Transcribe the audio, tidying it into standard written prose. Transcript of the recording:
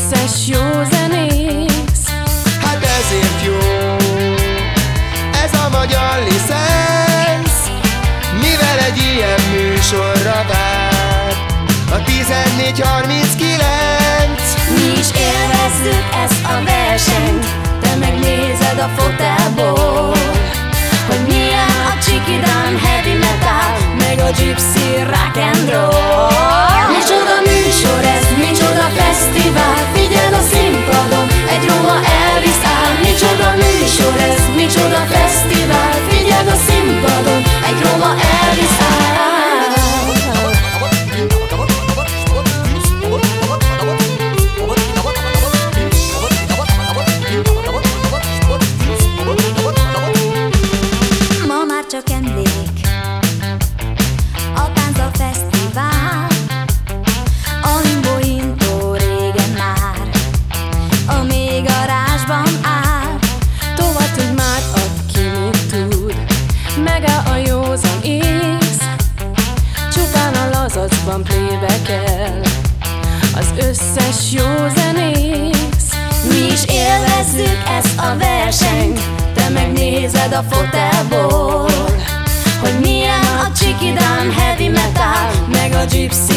összes jó zenész. Hát ezért jó ez a magyar licensz, mivel egy ilyen műsorra vár a 14:39. Mi is élvezzük ezt a versenyt, te megnézed a fotelból, hogy milyen a csikidan heavy metal, meg a gypsy rock and roll. Micsoda műsor ez, micsoda fesztivál, figyeld a színpadon, egy Roma Elvis áll. Micsoda műsor ez, micsoda fesztivál, figyeld a színpadon, egy Roma Elvis áll. Csak emlék, a tánca fesztivál, a limbo-intó régen már a mély garázsban áll. Tovább tud már, aki mit tud, megáll a józan ész, csupán a lazacban playback-el az összes jó zenész. Mi is élvezzük ezt a versenyt, te megnézed a fotelból, Hogy milyen a csikidan heavy metal, meg a gypsy